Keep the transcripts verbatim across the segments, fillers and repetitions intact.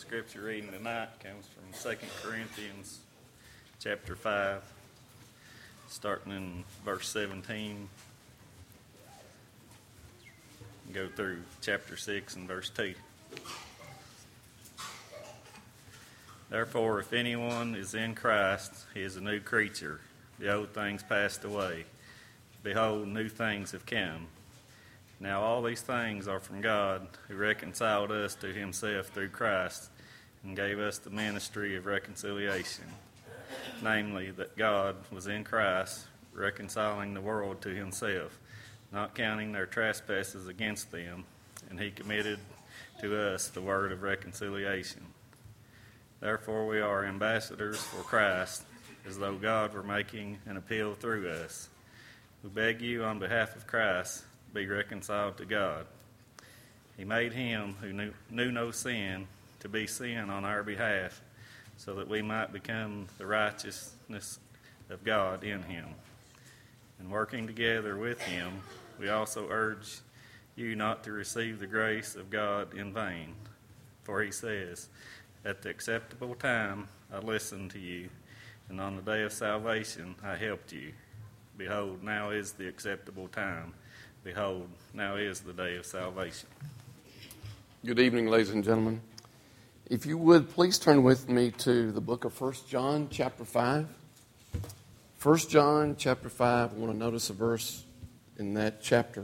scripture reading tonight comes from Second Corinthians chapter five, starting in verse seventeen. Go through chapter six and verse two. Therefore, if anyone is in Christ, he is a new creature. The old things passed away. Behold, new things have come. Now all these things are from God, who reconciled us to himself through Christ, and gave us the ministry of reconciliation. Namely, that God was in Christ, reconciling the world to himself, not counting their trespasses against them, and he committed to us the word of reconciliation. Therefore we are ambassadors for Christ, as though God were making an appeal through us. We beg you on behalf of Christ, be reconciled to God. He made him who knew, knew no sin to be sin on our behalf, so that we might become the righteousness of God in him. And working together with him, we also urge you not to receive the grace of God in vain. For he says, at the acceptable time I listened to you, and on the day of salvation I helped you. Behold, now is the acceptable time. Behold, now is the day of salvation. Good evening, ladies and gentlemen. If you would, please turn with me to the book of First John, chapter five. First John, chapter five. I want to notice a verse in that chapter.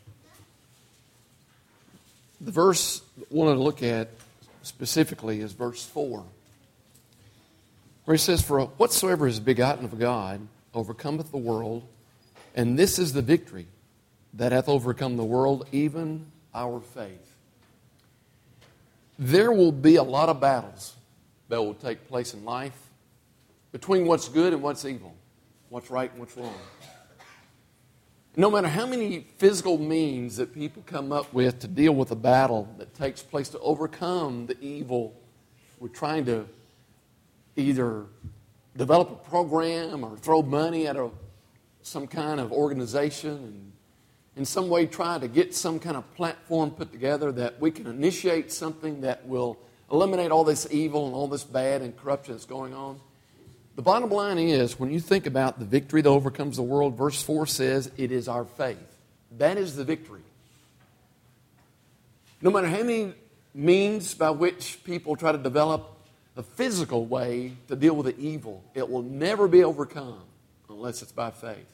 The verse I want to look at specifically is verse four, where he says, for whatsoever is begotten of God overcometh the world, and this is the victory that hath overcome the world, even our faith. There will be a lot of battles that will take place in life between what's good and what's evil, what's right and what's wrong. No matter how many physical means that people come up with to deal with a battle that takes place to overcome the evil, we're trying to either develop a program or throw money at a, some kind of organization and in some way try to get some kind of platform put together that we can initiate something that will eliminate all this evil and all this bad and corruption that's going on. The bottom line is, when you think about the victory that overcomes the world, verse four says, it is our faith. That is the victory. No matter how many means by which people try to develop a physical way to deal with the evil, it will never be overcome unless it's by faith.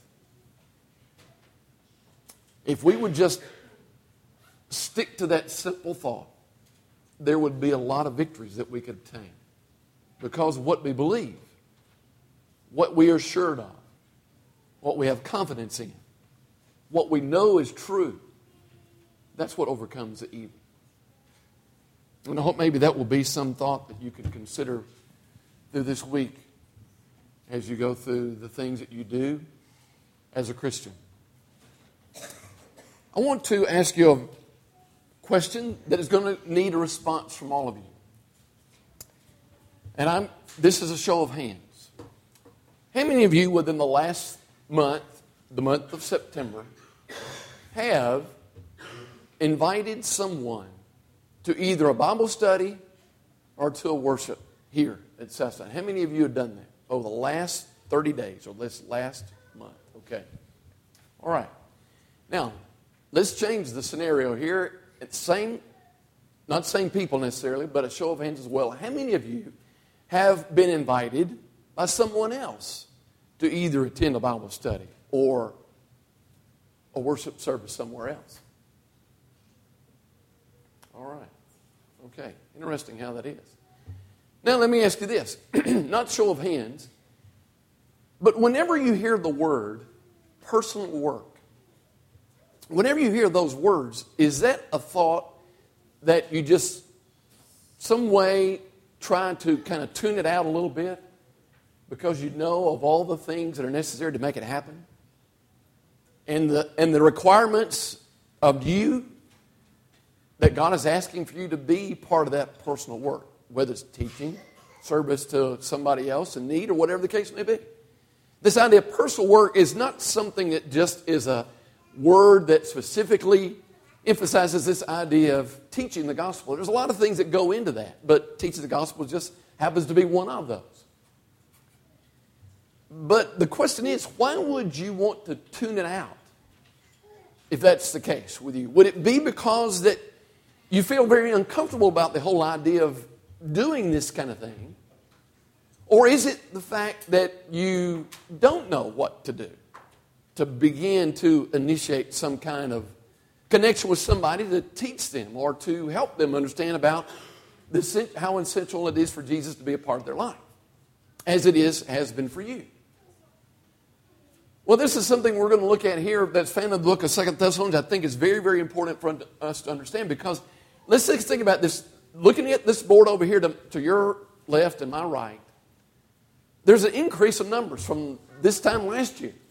If we would just stick to that simple thought, there would be a lot of victories that we could obtain because of what we believe, what we are assured of, what we have confidence in, what we know is true. That's what overcomes the evil. And I hope maybe that will be some thought that you can consider through this week as you go through the things that you do as a Christian. I want to ask you a question that is going to need a response from all of you. And I'm. This is a show of hands. How many of you within the last month, the month of September, have invited someone to either a Bible study or to a worship here at Southside? How many of you have done that over the last thirty days or this last month? Okay. All right. Now, let's change the scenario here. It's same, not same people necessarily, but a show of hands as well. How many of you have been invited by someone else to either attend a Bible study or a worship service somewhere else? All right. Okay. Interesting how that is. Now let me ask you this. Not show of hands, but whenever you hear the word personal work, whenever you hear those words, is that a thought that you just some way try to kind of tune it out a little bit because you know of all the things that are necessary to make it happen? And the, and the requirements of you that God is asking for you to be part of that personal work, whether it's teaching, service to somebody else in need, or whatever the case may be. This idea of personal work is not something that just is a word that specifically emphasizes this idea of teaching the gospel. There's a lot of things that go into that, but teaching the gospel just happens to be one of those. But the question is, why would you want to tune it out if that's the case with you? Would it be because that you feel very uncomfortable about the whole idea of doing this kind of thing? Or is it the fact that you don't know what to do to begin to initiate some kind of connection with somebody to teach them or to help them understand about the, how essential it is for Jesus to be a part of their life, as it is has been for you? Well, this is something we're going to look at here that's found in the book of Second Thessalonians. I think is very, very important for us to understand, because let's just think about this. Looking at this board over here to, to your left and my right, there's an increase in numbers from this time last year.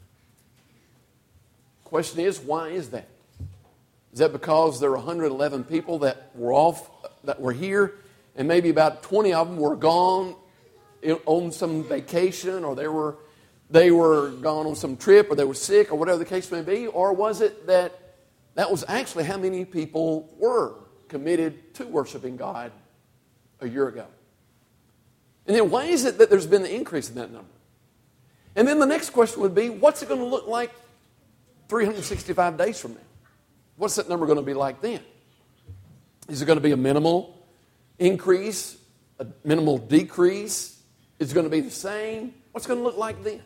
Question is, why is that? Is that because there were one hundred eleven people that were off, that were here, and maybe about twenty of them were gone on some vacation, or they were they were gone on some trip, or they were sick, or whatever the case may be? Or was it that that was actually how many people were committed to worshiping God a year ago? And then why is it that there's been an increase in that number? And then the next question would be, what's it going to look like three hundred sixty-five days from now? What's that number going to be like then? Is it going to be a minimal increase, a minimal decrease? Is it going to be the same? What's it going to look like then?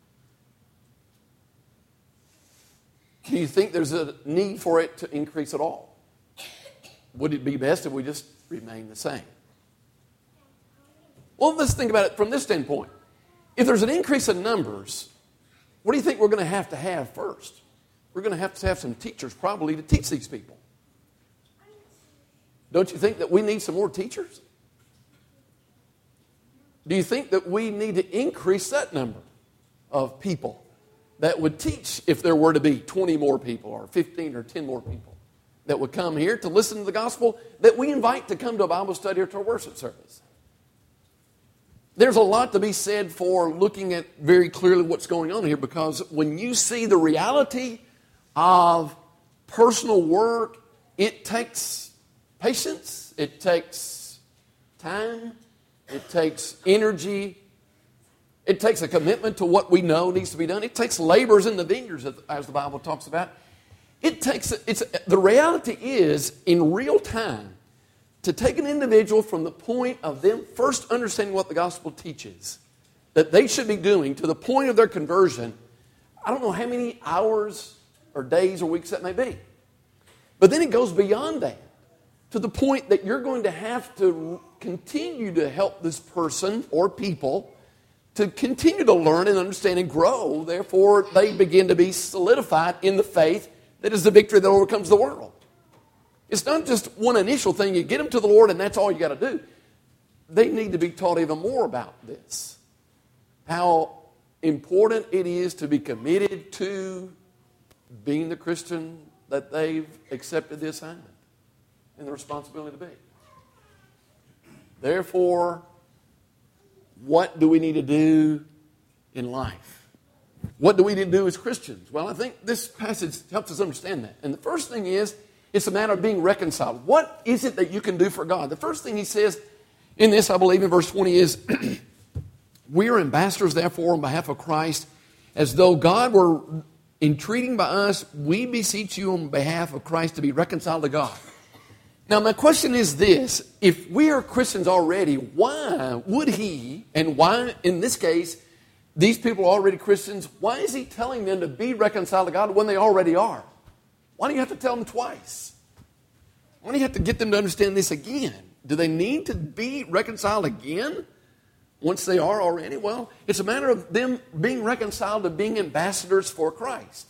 Do you think there's a need for it to increase at all? Would it be best if we just remain the same? Well, let's think about it from this standpoint. If there's an increase in numbers, what do you think we're going to have to have first? We're going to have to have some teachers probably to teach these people. Don't you think that we need some more teachers? Do you think that we need to increase that number of people that would teach if there were to be twenty more people or fifteen or ten more people that would come here to listen to the gospel that we invite to come to a Bible study or to a worship service? There's a lot to be said for looking at very clearly what's going on here, because when you see the reality of personal work, it takes patience, it takes time, it takes energy, it takes a commitment to what we know needs to be done. It takes laborers in the vineyards, as the Bible talks about. It takes, it's, the reality is, in real time, to take an individual from the point of them first understanding what the gospel teaches, that they should be doing, to the point of their conversion, I don't know how many hours or days or weeks that may be. But then it goes beyond that, to the point that you're going to have to continue to help this person or people to continue to learn and understand and grow. Therefore, they begin to be solidified in the faith that is the victory that overcomes the world. It's not just one initial thing. You get them to the Lord and that's all you got to do. They need to be taught even more about this. How important it is to be committed to being the Christian that they've accepted the assignment and the responsibility to be. Therefore, what do we need to do in life? What do we need to do as Christians? Well, I think this passage helps us understand that. And the first thing is, it's a matter of being reconciled. What is it that you can do for God? The first thing he says in this, I believe in verse twenty, is, we are ambassadors, therefore, on behalf of Christ, as though God were entreating by us, we beseech you on behalf of Christ to be reconciled to God. Now, my question is this: if we are Christians already, why would he, and why, in this case, these people are already Christians, why is he telling them to be reconciled to God when they already are? Why do you have to tell them twice? Why do you have to get them to understand this again? Do they need to be reconciled again once they are already? Well, it's a matter of them being reconciled to being ambassadors for Christ.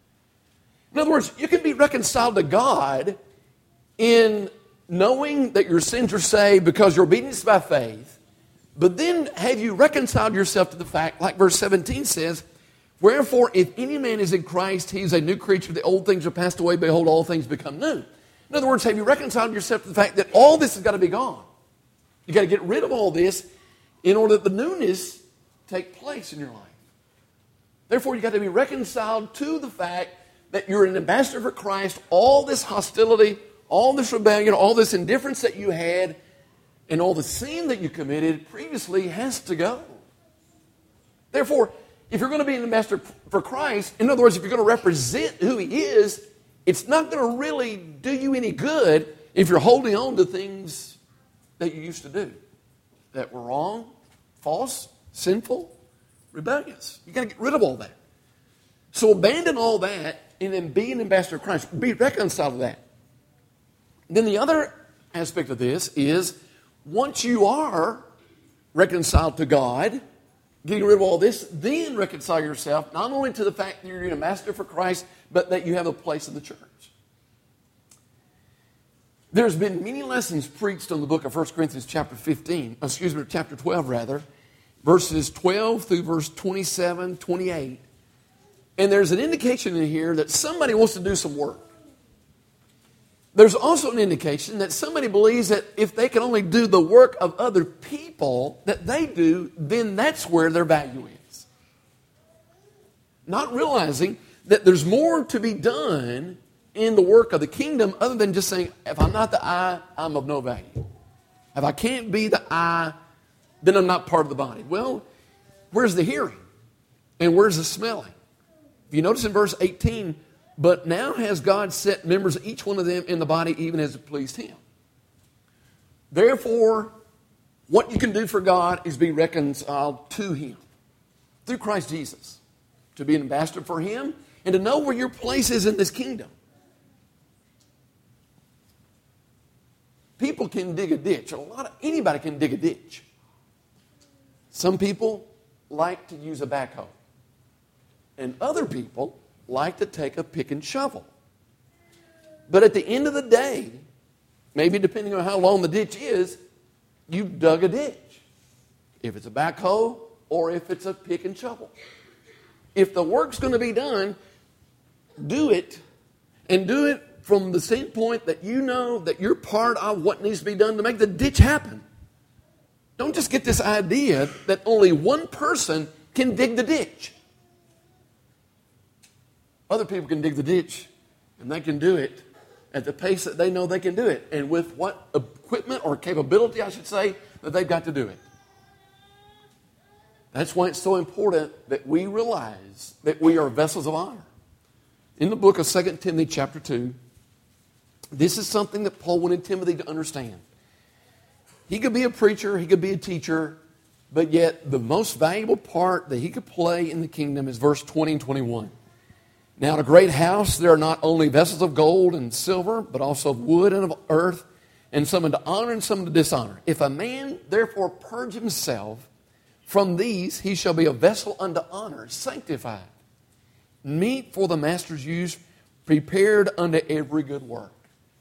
In other words, you can be reconciled to God in knowing that your sins are saved because your obedience is by faith, but then have you reconciled yourself to the fact, like verse seventeen says, wherefore, if any man is in Christ, he is a new creature. The old things are passed away. Behold, all things become new. In other words, have you reconciled yourself to the fact that all this has got to be gone? You've got to get rid of all this in order that the newness take place in your life. Therefore, you've got to be reconciled to the fact that you're an ambassador for Christ, all this hostility, all this rebellion, all this indifference that you had, and all the sin that you committed previously has to go. Therefore, if you're going to be an ambassador for Christ, in other words, if you're going to represent who He is, it's not going to really do you any good if you're holding on to things that you used to do that were wrong, false, sinful, rebellious. You've got to get rid of all that. So abandon all that and then be an ambassador of Christ. Be reconciled to that. Then the other aspect of this is once you are reconciled to God, getting rid of all this, then reconcile yourself not only to the fact that you're an ambassador for Christ, but that you have a place in the church. There's been many lessons preached on the book of First Corinthians chapter fifteen, excuse me, chapter twelve rather, verses twelve through verse twenty-seven, twenty-eight. And there's an indication in here that somebody wants to do some work. There's also an indication that somebody believes that if they can only do the work of other people that they do, then that's where their value is. Not realizing that there's more to be done in the work of the kingdom other than just saying, if I'm not the eye, I'm of no value. If I can't be the eye, then I'm not part of the body. Well, where's the hearing? And where's the smelling? If you notice in verse eighteen, but now has God set members, each one of them, in the body even as it pleased Him. Therefore, what you can do for God is be reconciled to Him through Christ Jesus. To be an ambassador for Him and to know where your place is in this kingdom. People can dig a ditch. A lot of anybody can dig a ditch. Some people like to use a backhoe. And other people like to take a pick and shovel. But at the end of the day, maybe depending on how long the ditch is, you've dug a ditch. If it's a backhoe or if it's a pick and shovel. If the work's going to be done, do it. And do it from the standpoint that you know that you're part of what needs to be done to make the ditch happen. Don't just get this idea that only one person can dig the ditch. Other people can dig the ditch, and they can do it at the pace that they know they can do it, and with what equipment or capability, I should say, that they've got to do it. That's why it's so important that we realize that we are vessels of honor. In the book of Second Timothy chapter two, this is something that Paul wanted Timothy to understand. He could be a preacher, he could be a teacher, but yet the most valuable part that he could play in the kingdom is verse twenty and twenty-one. Now in a great house there are not only vessels of gold and silver, but also of wood and of earth, and some unto honor and some to dishonor. If a man therefore purge himself from these, he shall be a vessel unto honor, sanctified, meet for the master's use, prepared unto every good work.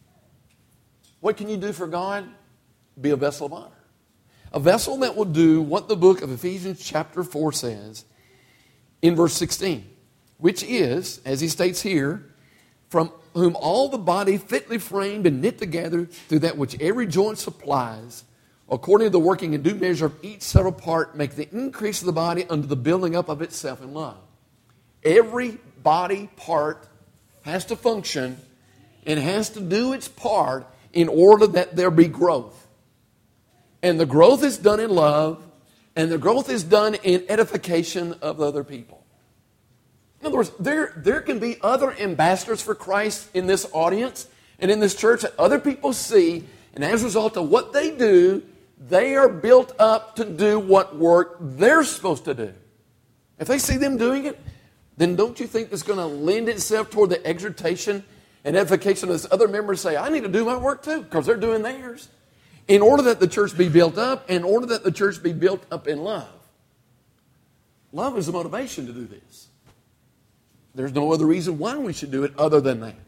What can you do for God? Be a vessel of honor. A vessel that will do what the book of Ephesians chapter four says in verse sixteen. Which is, as he states here, from whom all the body fitly framed and knit together through that which every joint supplies, according to the working and due measure of each several part, make the increase of the body unto the building up of itself in love. Every body part has to function and has to do its part in order that there be growth. And the growth is done in love, and the growth is done in edification of other people. In other words, there, there can be other ambassadors for Christ in this audience and in this church that other people see, and as a result of what they do, they are built up to do what work they're supposed to do. If they see them doing it, then don't you think it's going to lend itself toward the exhortation and edification of this other member to say, I need to do my work too, because they're doing theirs. In order that the church be built up, in order that the church be built up in love. Love is the motivation to do this. There's no other reason why we should do it other than that.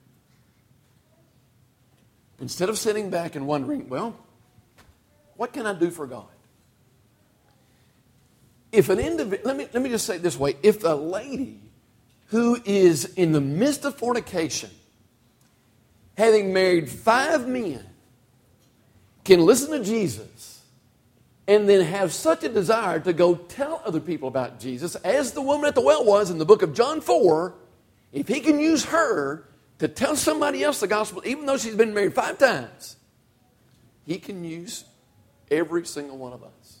Instead of sitting back and wondering, well, what can I do for God? If an individual, let me, let me just say it this way. If a lady who is in the midst of fornication, having married five men, can listen to Jesus and then have such a desire to go tell other people about Jesus, as the woman at the well was in the book of John four, If he can use her to tell somebody else the gospel, even though she's been married five times, he can use every single one of us.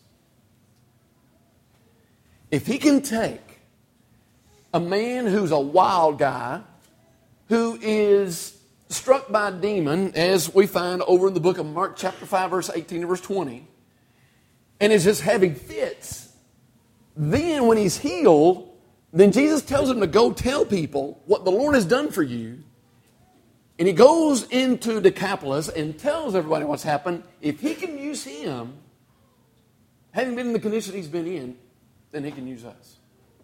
If he can take a man who's a wild guy, who is struck by a demon, as we find over in the book of Mark chapter five, verse eighteen and verse twenty, and is just having fits, then when he's healed, then Jesus tells him to go tell people what the Lord has done for you. And he goes into Decapolis and tells everybody what's happened. If he can use him, having been in the condition he's been in, then he can use us.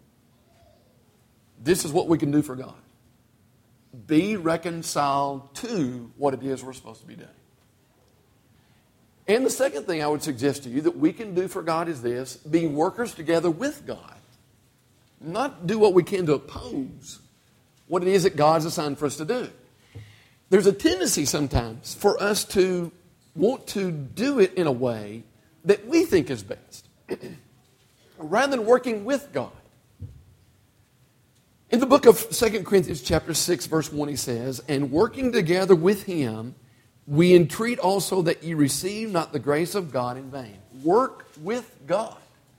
This is what we can do for God. Be reconciled to what it is we're supposed to be doing. And the second thing I would suggest to you that we can do for God is this: be workers together with God. Not do what we can to oppose what it is that God's assigned for us to do. There's a tendency sometimes for us to want to do it in a way that we think is best, rather than working with God. In the book of Second Corinthians chapter six, verse one, he says, "And working together with him, we entreat also that ye receive not the grace of God in vain." Work with God.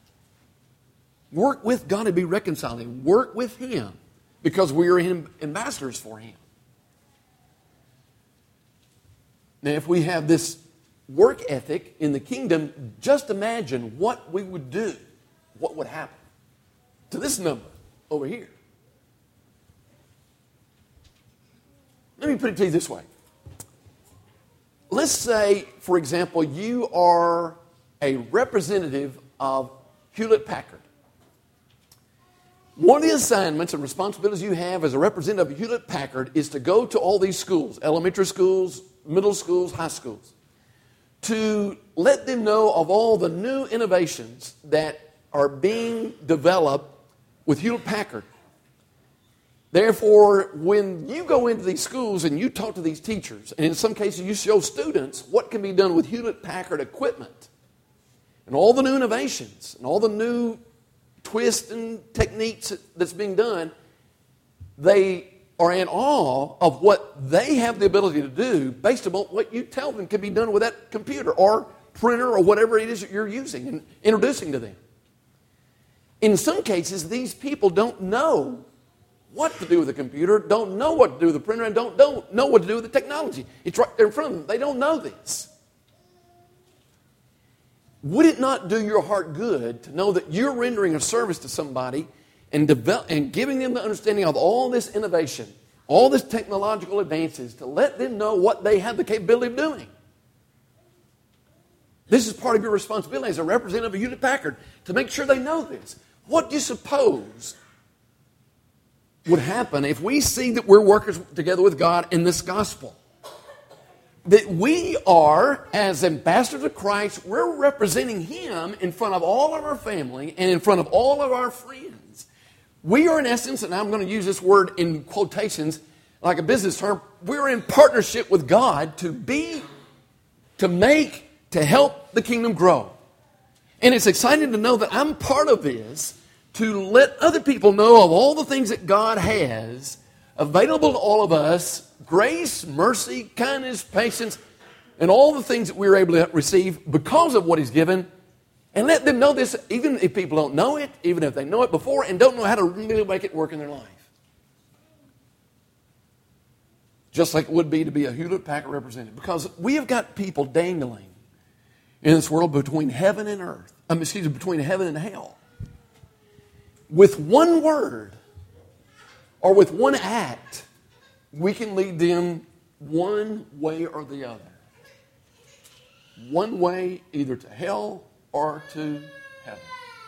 Work with God and be reconciling. Work with him because we are ambassadors for him. Now, if we have this work ethic in the kingdom, just imagine what we would do, what would happen to this number over here. Let me put it to you this way. Let's say, for example, you are a representative of Hewlett-Packard. One of the assignments and responsibilities you have as a representative of Hewlett-Packard is to go to all these schools, elementary schools, middle schools, high schools, to let them know of all the new innovations that are being developed with Hewlett-Packard. Therefore, when you go into these schools and you talk to these teachers, and in some cases you show students what can be done with Hewlett-Packard equipment, and all the new innovations, and all the new twists and techniques that's being done, they are in awe of what they have the ability to do based upon what you tell them can be done with that computer or printer or whatever it is that you're using and introducing to them. In some cases, these people don't know what to do with the computer, don't know what to do with the printer, and don't, don't know what to do with the technology. It's right there in front of them. They don't know this. Would it not do your heart good to know that you're rendering a service to somebody and, develop, and giving them the understanding of all this innovation, all this technological advances, to let them know what they have the capability of doing? This is part of your responsibility as a representative of Hewlett-Packard, to make sure they know this. What do you suppose would happen if we see that we're workers together with God in this gospel? That we are, as ambassadors of Christ, we're representing him in front of all of our family and in front of all of our friends. We are, in essence, and I'm going to use this word in quotations like a business term, we're in partnership with God to be, to make, to help the kingdom grow. And it's exciting to know that I'm part of this, to let other people know of all the things that God has available to all of us: grace, mercy, kindness, patience, and all the things that we're able to receive because of what he's given. And let them know this, even if people don't know it, even if they know it before and don't know how to really make it work in their life. Just like it would be to be a Hewlett-Packard representative. Because we have got people dangling in this world between heaven and earth. I mean, excuse me, between heaven and hell. With one word or with one act, we can lead them one way or the other. One way, either to hell or to heaven.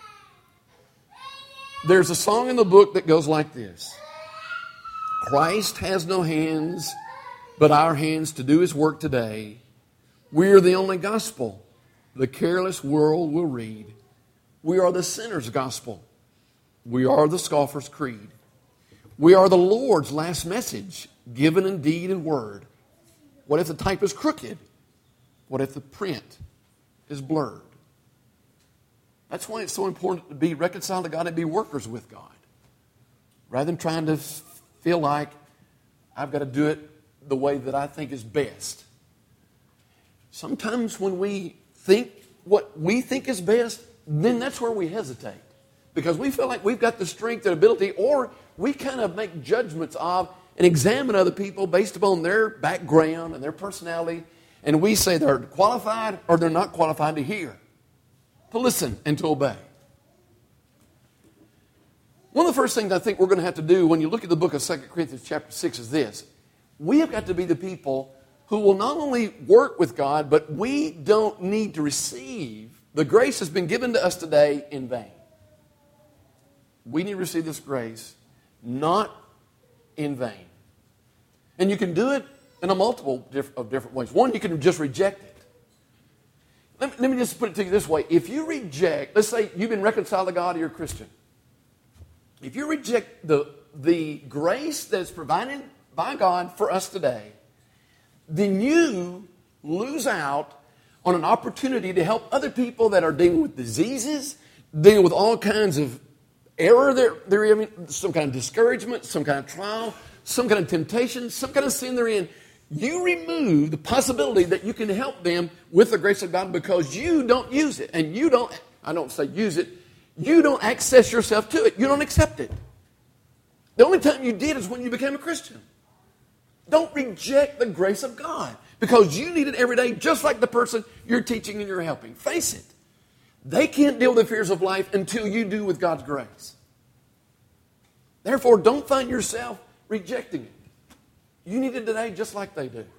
There's a song in the book that goes like this: Christ has no hands but our hands to do his work today. We are the only gospel the careless world will read. We are the sinner's gospel. We are the scoffer's creed. We are the Lord's last message, given in deed and word. What if the type is crooked? What if the print is blurred? That's why it's so important to be reconciled to God and be workers with God, rather than trying to feel like I've got to do it the way that I think is best. Sometimes when we think what we think is best, then that's where we hesitate. Because we feel like we've got the strength and ability, or we kind of make judgments of and examine other people based upon their background and their personality, and we say they're qualified or they're not qualified to hear, to listen, and to obey. One of the first things I think we're going to have to do when you look at the book of Second Corinthians chapter six is this. We have got to be the people who will not only work with God, but we don't need to receive the grace that's been given to us today in vain. We need to receive this grace not in vain. And you can do it in a multiple diff- of different ways. One, you can just reject it. Let me, let me just put it to you this way. If you reject, let's say you've been reconciled to God or you're a Christian. If you reject the, the grace that's provided by God for us today, then you lose out on an opportunity to help other people that are dealing with diseases, dealing with all kinds of error, they're, they're in, some kind of discouragement, some kind of trial, some kind of temptation, some kind of sin they're in. You remove the possibility that you can help them with the grace of God because you don't use it. And you don't, I don't say use it, you don't access yourself to it. You don't accept it. The only time you did is when you became a Christian. Don't reject the grace of God because you need it every day just like the person you're teaching and you're helping. Face it. They can't deal with the fears of life until you do with God's grace. Therefore, don't find yourself rejecting it. You need it today just like they do.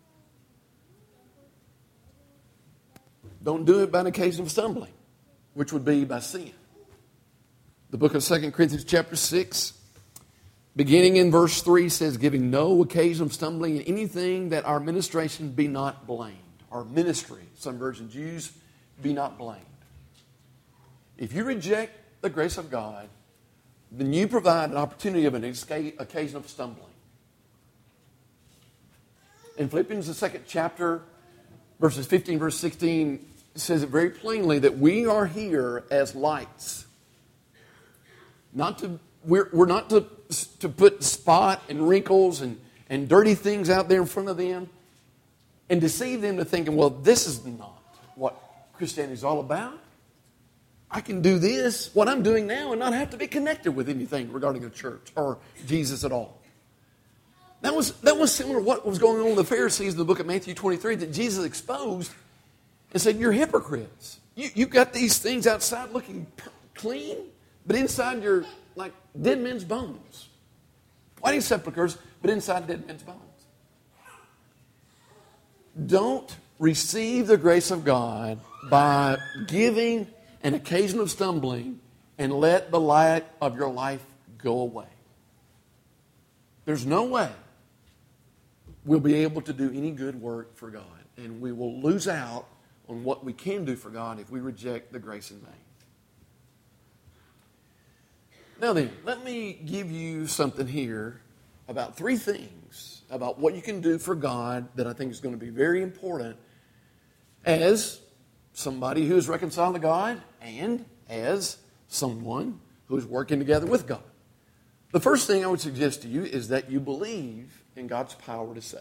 Don't do it by an occasion of stumbling, which would be by sin. The book of Second Corinthians chapter six, beginning in verse three, says, giving no occasion of stumbling in anything that our ministration be not blamed. Our ministry, some versions use, be not blamed. If you reject the grace of God, then you provide an opportunity of an escape, occasion of stumbling. In Philippians, the second chapter, verses fifteen, verse sixteen, says it very plainly that we are here as lights. Not to, we're, we're not to, to put spot and wrinkles and, and dirty things out there in front of them and deceive them to thinking, well, this is not what Christianity is all about. I can do this, what I'm doing now, and not have to be connected with anything regarding a church or Jesus at all. That was, that was similar to what was going on with the Pharisees in the book of Matthew twenty-three that Jesus exposed and said, you're hypocrites. You, you've got these things outside looking clean, but inside you're like dead men's bones. Whiting sepulchres, but inside dead men's bones. Don't receive the grace of God by giving an occasion of stumbling and let the light of your life go away. There's no way we'll be able to do any good work for God. And we will lose out on what we can do for God if we reject the grace in vain. Now then, let me give you something here about three things about what you can do for God that I think is going to be very important as somebody who is reconciled to God and as someone who is working together with God. The first thing I would suggest to you is that you believe in God's power to save,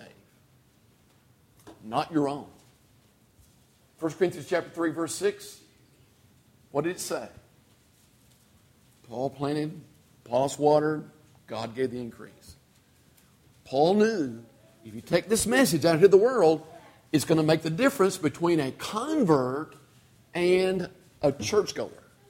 not your own. First Corinthians chapter three, verse six, what did it say? Paul planted, Apollos watered, God gave the increase. Paul knew if you take this message out into the world, it's going to make the difference between a convert and a churchgoer.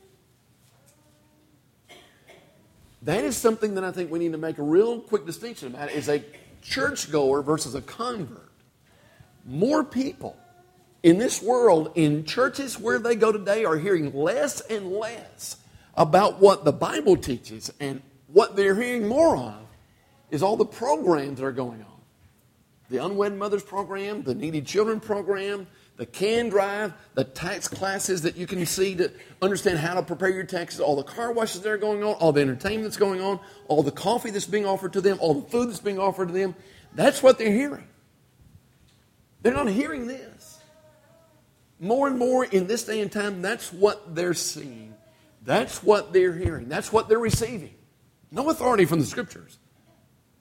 That is something that I think we need to make a real quick distinction about, is a churchgoer versus a convert. More people in this world, in churches where they go today, are hearing less and less about what the Bible teaches, and what they're hearing more of is all the programs that are going on. The Unwed Mothers Program, the Needy Children Program, the Can Drive, the tax classes that you can see to understand how to prepare your taxes, all the car washes that are going on, all the entertainment that's going on, all the coffee that's being offered to them, all the food that's being offered to them. That's what they're hearing. They're not hearing this. More and more in this day and time, that's what they're seeing. That's what they're hearing. That's what they're receiving. No authority from the Scriptures.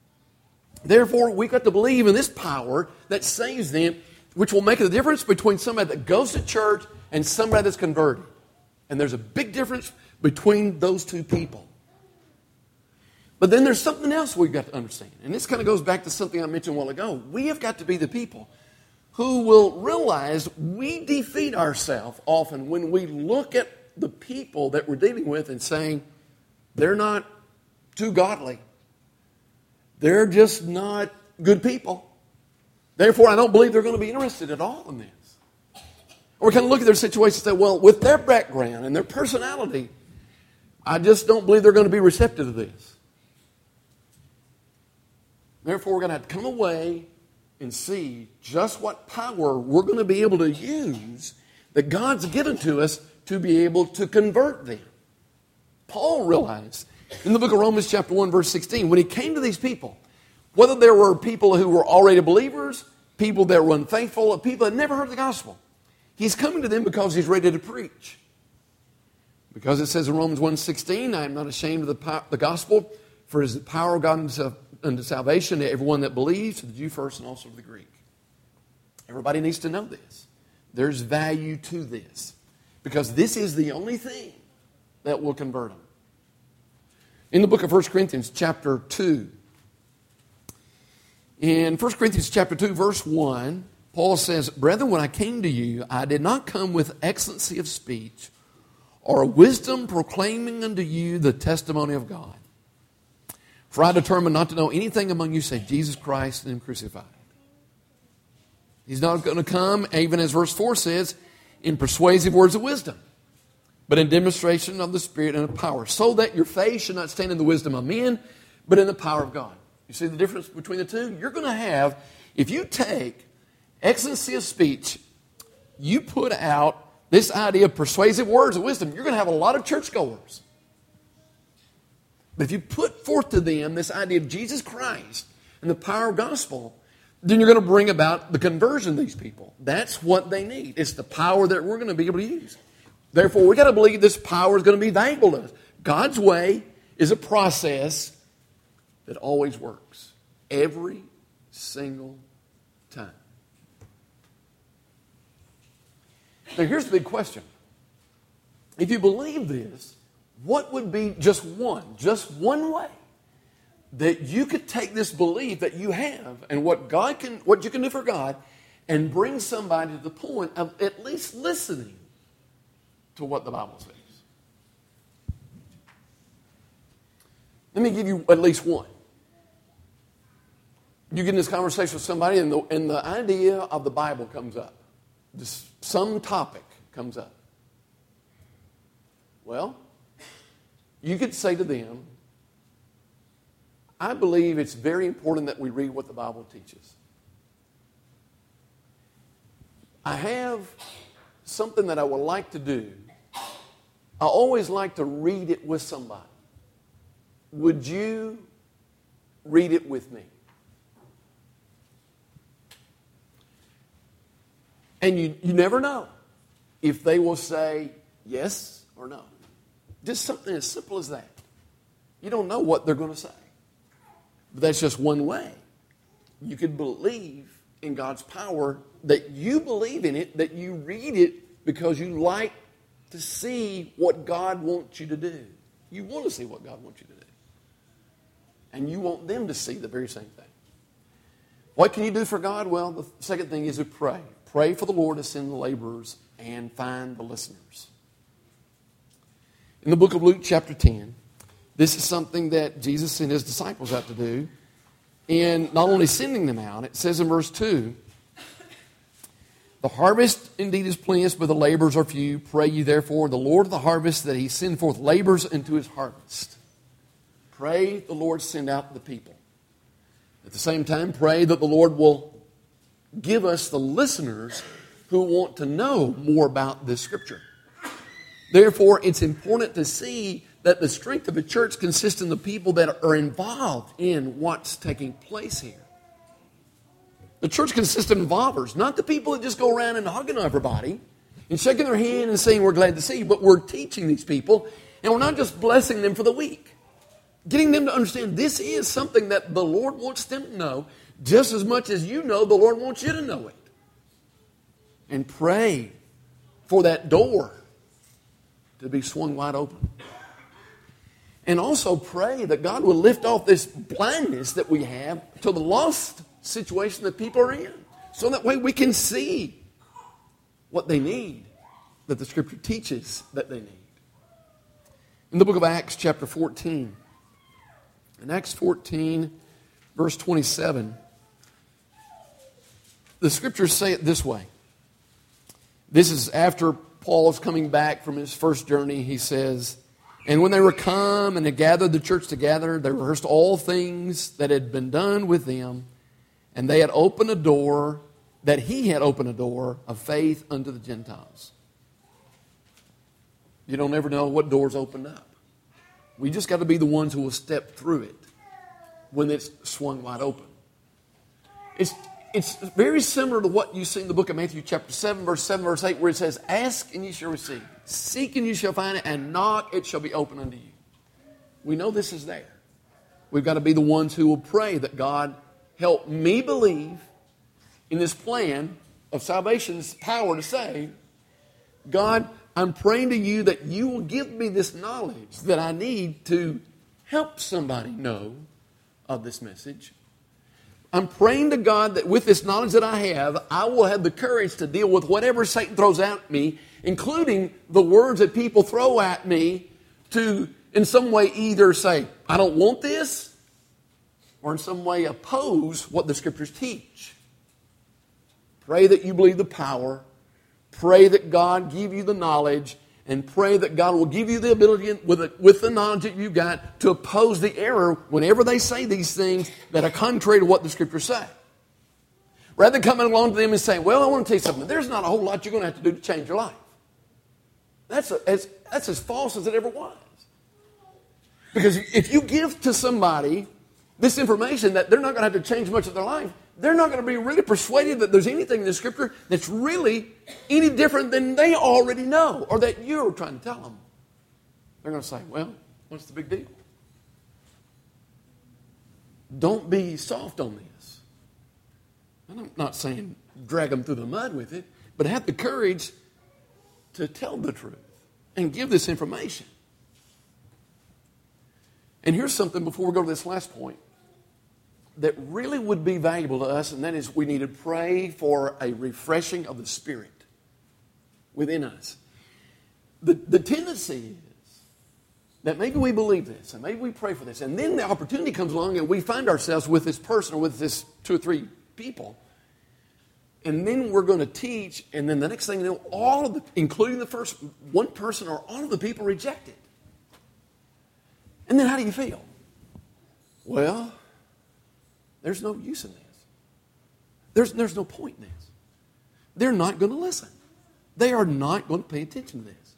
Therefore, we've got to believe in this power that saves them, which will make a difference between somebody that goes to church and somebody that's converted. And there's a big difference between those two people. But then there's something else we've got to understand. And this kind of goes back to something I mentioned a while ago. We have got to be the people who will realize we defeat ourselves often when we look at the people that we're dealing with and saying, they're not too godly. They're just not good people. Therefore, I don't believe they're going to be interested at all in this. Or we kind of look at their situation and say, well, with their background and their personality, I just don't believe they're going to be receptive to this. Therefore, we're going to have to come away and see just what power we're going to be able to use that God's given to us to be able to convert them. Paul realized in the book of Romans chapter one, verse sixteen, when he came to these people, whether there were people who were already believers, people that were unfaithful, or people that never heard the gospel, he's coming to them because he's ready to preach. Because it says in Romans one sixteen, I am not ashamed of the, power, the gospel, for it is the power of God unto, unto salvation to everyone that believes, to the Jew first and also to the Greek. Everybody needs to know this. There's value to this. Because this is the only thing that will convert them. In the book of First Corinthians chapter two, in First Corinthians chapter two, verse one, Paul says, Brethren, when I came to you, I did not come with excellency of speech or wisdom proclaiming unto you the testimony of God. For I determined not to know anything among you save Jesus Christ and Him crucified. He's not going to come, even as verse four says, in persuasive words of wisdom, but in demonstration of the Spirit and of power, so that your faith should not stand in the wisdom of men, but in the power of God. You see the difference between the two? You're going to have, if you take excellency of speech, you put out this idea of persuasive words of wisdom, you're going to have a lot of churchgoers. But if you put forth to them this idea of Jesus Christ and the power of gospel, then you're going to bring about the conversion of these people. That's what they need. It's the power that we're going to be able to use. Therefore, we've got to believe this power is going to be valuable to us. God's way is a process that always works. Every single time. Now, here's the big question. If you believe this, what would be just one, just one way that you could take this belief that you have and what God can, what you can do for God, and bring somebody to the point of at least listening to what the Bible says? Let me give you at least one. You get in this conversation with somebody and the, and the idea of the Bible comes up. This, some topic comes up. Well, you could say to them, I believe it's very important that we read what the Bible teaches. I have something that I would like to do. I always like to read it with somebody. Would you read it with me? And you, you never know if they will say yes or no. Just something as simple as that. You don't know what they're going to say. But that's just one way. You could believe in God's power, that you believe in it, that you read it because you like to see what God wants you to do. You want to see what God wants you to do. And you want them to see the very same thing. What can you do for God? Well, the second thing is to pray. Pray for the Lord to send the laborers and find the listeners. In the book of Luke chapter ten, this is something that Jesus sent His disciples out to do. And not only sending them out, it says in verse two, the harvest indeed is plenteous, but the laborers are few. Pray ye therefore the Lord of the harvest that He send forth laborers into His harvest. Pray the Lord send out the people. At the same time, pray that the Lord will give us the listeners who want to know more about this Scripture. Therefore, it's important to see that the strength of a church consists in the people that are involved in what's taking place here. The church consists of involvers, not the people that just go around and hugging everybody and shaking their hand and saying we're glad to see you, but we're teaching these people, and we're not just blessing them for the week. Getting them to understand this is something that the Lord wants them to know just as much as you know the Lord wants you to know it. And pray for that door to be swung wide open. And also pray that God will lift off this blindness that we have to the lost situation that people are in. So that way we can see what they need, that the Scripture teaches that they need. In the book of Acts chapter fourteen, in Acts fourteen, verse twenty-seven, the Scriptures say it this way. This is after Paul's coming back from his first journey. He says, "And when they were come and had gathered the church together, they rehearsed all things that had been done with them, and they had opened a door, that he had opened a door of faith unto the Gentiles." You don't ever know what doors opened up. We just got to be the ones who will step through it when it's swung wide open. It's, it's very similar to what you see in the book of Matthew chapter seven, verse seven, verse eight, where it says, "Ask and ye shall receive. Seek and you shall find it, and knock, it shall be open unto you." We know this is there. We've got to be the ones who will pray that God help me believe in this plan of salvation's power to save. God, I'm praying to you that you will give me this knowledge that I need to help somebody know of this message. I'm praying to God that with this knowledge that I have, I will have the courage to deal with whatever Satan throws at me, including the words that people throw at me to, in some way, either say, "I don't want this," or in some way oppose what the Scriptures teach. Pray that you believe the power. Pray that God give you the knowledge. And pray that God will give you the ability, with the, with the knowledge that you've got, to oppose the error whenever they say these things that are contrary to what the Scriptures say. Rather than coming along to them and saying, "Well, I want to tell you something. There's not a whole lot you're going to have to do to change your life." That's, a, as, that's as false as it ever was. Because if you give to somebody this information that they're not going to have to change much of their life, they're not going to be really persuaded that there's anything in the Scripture that's really any different than they already know or that you're trying to tell them. They're going to say, "Well, what's the big deal?" Don't be soft on this. And I'm not saying drag them through the mud with it, but have the courage to tell the truth and give this information. And here's something before we go to this last point that really would be valuable to us, and that is we need to pray for a refreshing of the Spirit within us. The, the tendency is that maybe we believe this, and maybe we pray for this, and then the opportunity comes along and we find ourselves with this person or with this two or three people, and then we're going to teach, and then the next thing you know, all of the, including the first one person or all of the people reject it. And then how do you feel? Well, there's no use in this. There's, there's no point in this. They're not going to listen. They are not going to pay attention to this.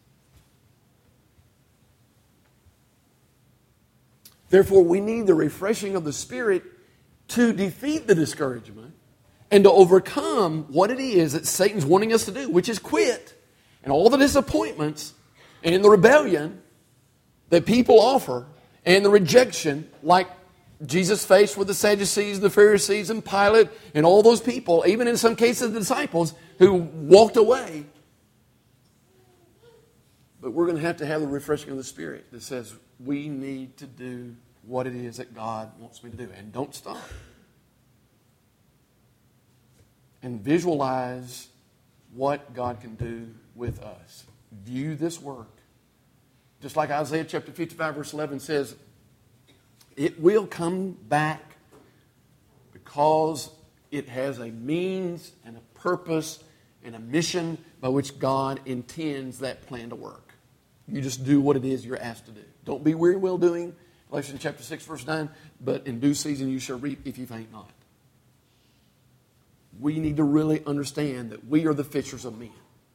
Therefore, we need the refreshing of the Spirit to defeat the discouragement and to overcome what it is that Satan's wanting us to do, which is quit, and all the disappointments and the rebellion that people offer and the rejection, like Jesus faced with the Sadducees, the Pharisees, and Pilate, and all those people, even in some cases the disciples, who walked away. But we're going to have to have the refreshing of the Spirit that says we need to do what it is that God wants me to do. And don't stop. And visualize what God can do with us. View this work. Just like Isaiah chapter fifty-five, verse eleven says, it will come back because it has a means and a purpose and a mission by which God intends that plan to work. You just do what it is you're asked to do. Don't be weary well doing, Galatians chapter six, verse nine, but in due season you shall reap if you faint not. We need to really understand that we are the fishers of men.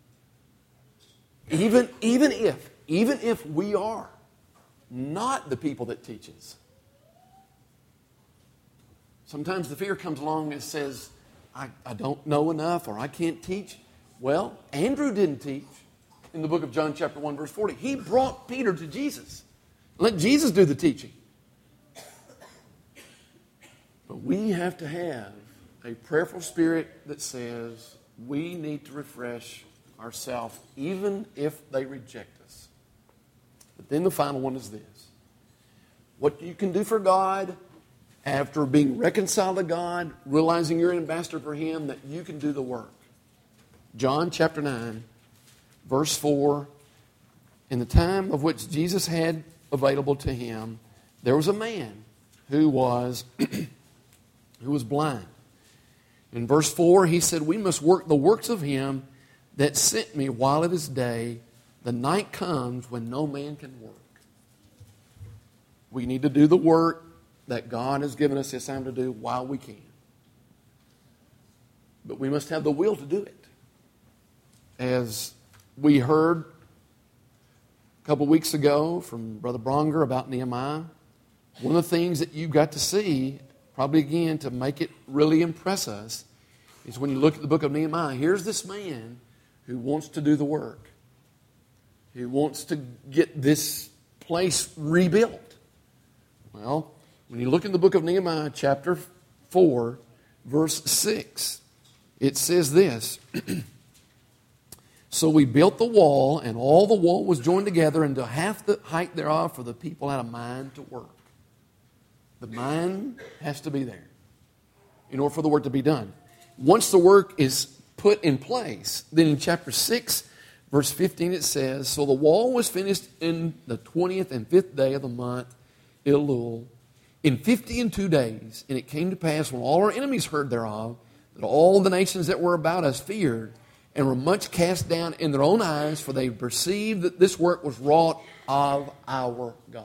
Even, even if, even if we are not the people that teach us. Sometimes the fear comes along and says, I, I don't know enough or I can't teach. Well, Andrew didn't teach in the book of John chapter one, verse forty. He brought Peter to Jesus. Let Jesus do the teaching. But we have to have a prayerful spirit that says we need to refresh ourselves even if they reject us. But then the final one is this. What you can do for God after being reconciled to God, realizing you're an ambassador for Him, that you can do the work. John chapter nine, verse four, in the time of which Jesus had available to Him, there was a man who was, who was blind. In verse four, he said, we must work the works of Him that sent me while it is day. The night comes when no man can work. We need to do the work that God has given us this time to do while we can. But we must have the will to do it. As we heard a couple weeks ago from Brother Bronger about Nehemiah, one of the things that you've got to see, probably again to make it really impress us, is when you look at the book of Nehemiah, here's this man who wants to do the work. He wants to get this place rebuilt. Well, when you look in the book of Nehemiah, chapter four, verse six, it says this. So we built the wall, and all the wall was joined together into half the height thereof, for the people had a mind to work. The mind has to be there in order for the work to be done. Once the work is put in place, then in chapter six, verse fifteen, it says, so the wall was finished in the twentieth and fifth day of the month, Elul, in fifty and two days. And it came to pass, when all our enemies heard thereof, that all the nations that were about us feared, and were much cast down in their own eyes, for they perceived that this work was wrought of our God.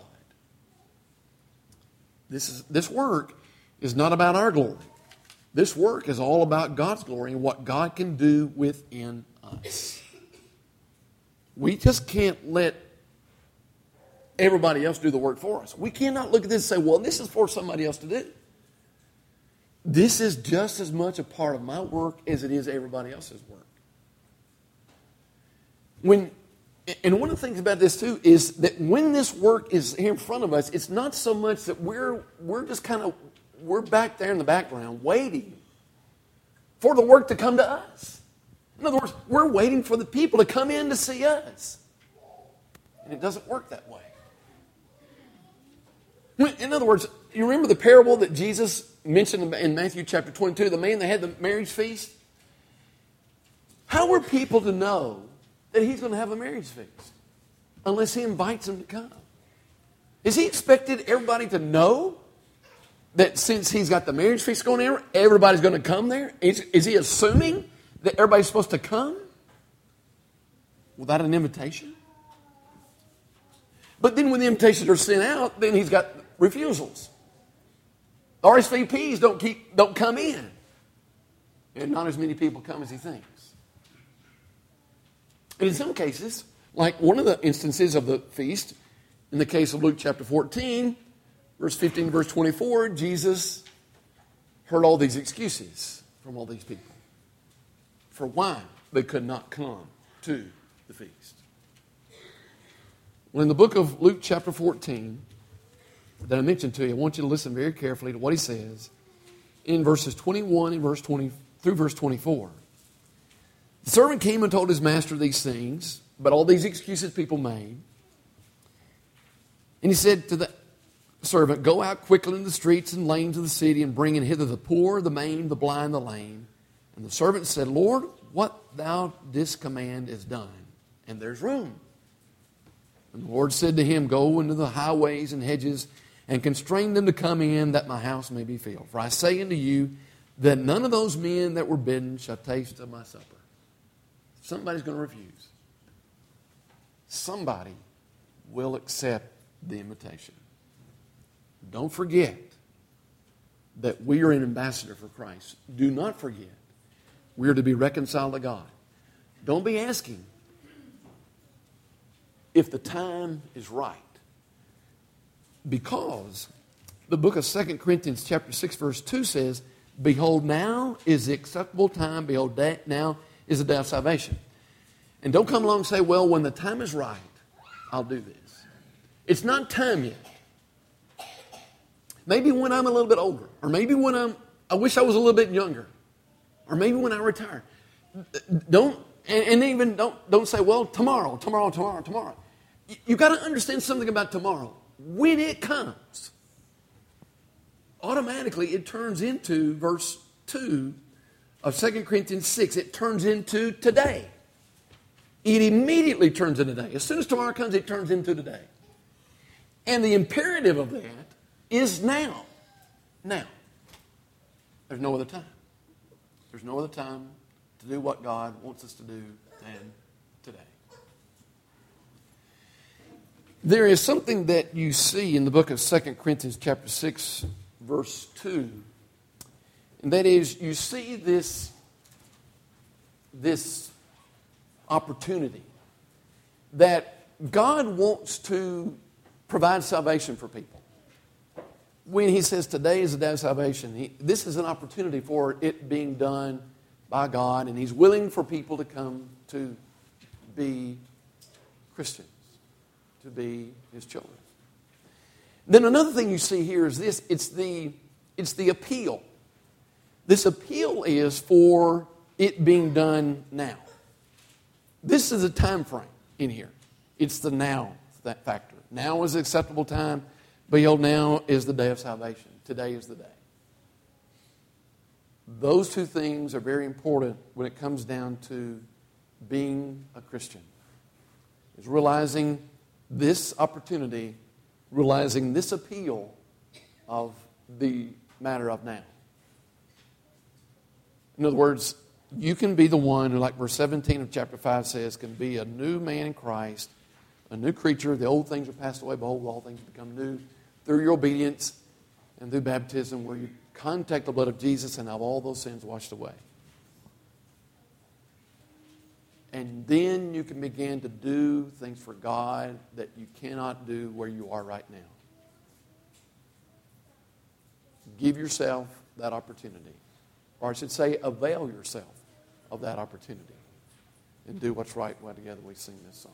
This is this work is not about our glory. This work is all about God's glory and what God can do within us. We just can't let everybody else do the work for us. We cannot look at this and say, well, this is for somebody else to do. This is just as much a part of my work as it is everybody else's work. When, and one of the things about this too is that when this work is here in front of us, it's not so much that we're we're just kind of we're back there in the background waiting for the work to come to us. In other words, we're waiting for the people to come in to see us. And it doesn't work that way. In other words, you remember the parable that Jesus mentioned in Matthew chapter twenty-two, the man that had the marriage feast? How were people to know that he's going to have a marriage feast unless he invites them to come? Is he expected everybody to know that since he's got the marriage feast going on, everybody's going to come there? Is, is he assuming that everybody's supposed to come without an invitation? But then when the invitations are sent out, then he's got refusals. R S V Ps don't keep don't come in. And not as many people come as he thinks. And in some cases, like one of the instances of the feast, in the case of Luke chapter fourteen, verse fifteen, verse twenty-four, Jesus heard all these excuses from all these people for why they could not come to the feast. Well, in the book of Luke chapter fourteen, that I mentioned to you, I want you to listen very carefully to what he says in verses twenty-one and verse twenty through verse twenty-four. The servant came and told his master these things, but all these excuses people made. And he said to the servant, go out quickly in the streets and lanes of the city and bring in hither the poor, the maimed, the blind, the lame. And the servant said, Lord, what thou didst command is done, and there's room. And the Lord said to him, go into the highways and hedges and constrain them to come in, that my house may be filled. For I say unto you that none of those men that were bidden shall taste of my supper. Somebody's going to refuse. Somebody will accept the invitation. Don't forget that we are an ambassador for Christ. Do not forget we are to be reconciled to God. Don't be asking if the time is right. Because the book of Second Corinthians chapter six verse two says, behold, now is the acceptable time. Behold, now is the day of salvation. And don't come along and say, well, when the time is right, I'll do this. It's not time yet. Maybe when I'm a little bit older. Or maybe when I'm, I wish I was a little bit younger. Or maybe when I retire. Don't, and, and even don't, don't say, well, tomorrow, tomorrow, tomorrow, tomorrow. You, you've got to understand something about tomorrow. When it comes, automatically it turns into verse two of Second Corinthians six. It turns into today. It immediately turns into today. As soon as tomorrow comes, it turns into today. And the imperative of that is now. Now. There's no other time. There's no other time to do what God wants us to do than today. There is something that you see in the book of Second Corinthians chapter six, verse two. And that is, you see this, this opportunity that God wants to provide salvation for people. When he says today is the day of salvation, he, this is an opportunity for it being done by God, and he's willing for people to come to be Christians, to be his children. Then another thing you see here is this, it's the, it's the appeal. This appeal is for it being done now. This is a time frame in here. It's the now that factor. Now is the acceptable time. Behold, now is the day of salvation. Today is the day. Those two things are very important when it comes down to being a Christian. Is realizing this opportunity, realizing this appeal of the matter of now. In other words, you can be the one who, like verse seventeen of chapter five says, can be a new man in Christ, a new creature. The old things are passed away. Behold, all things become new through your obedience and through baptism, where you contact the blood of Jesus and have all those sins washed away. And then you can begin to do things for God that you cannot do where you are right now. Give yourself that opportunity. Or I should say, avail yourself of that opportunity. And do what's right while together we sing this song.